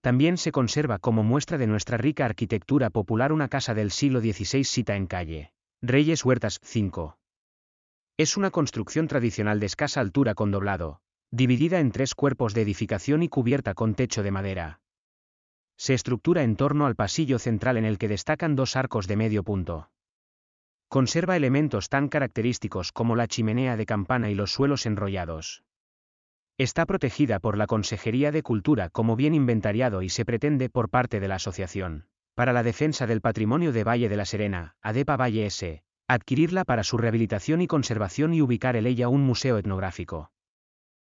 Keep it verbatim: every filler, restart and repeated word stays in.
También se conserva como muestra de nuestra rica arquitectura popular una casa del siglo dieciséis sita en calle Reyes Huertas, cinco. Es una construcción tradicional de escasa altura con doblado, dividida en tres cuerpos de edificación y cubierta con techo de madera. Se estructura en torno al pasillo central en el que destacan dos arcos de medio punto. Conserva elementos tan característicos como la chimenea de campana y los suelos enrollados. Está protegida por la Consejería de Cultura como bien inventariado y se pretende por parte de la Asociación para la Defensa del Patrimonio de Valle de la Serena, ADEPA Valle S, adquirirla para su rehabilitación y conservación y ubicar en ella un museo etnográfico.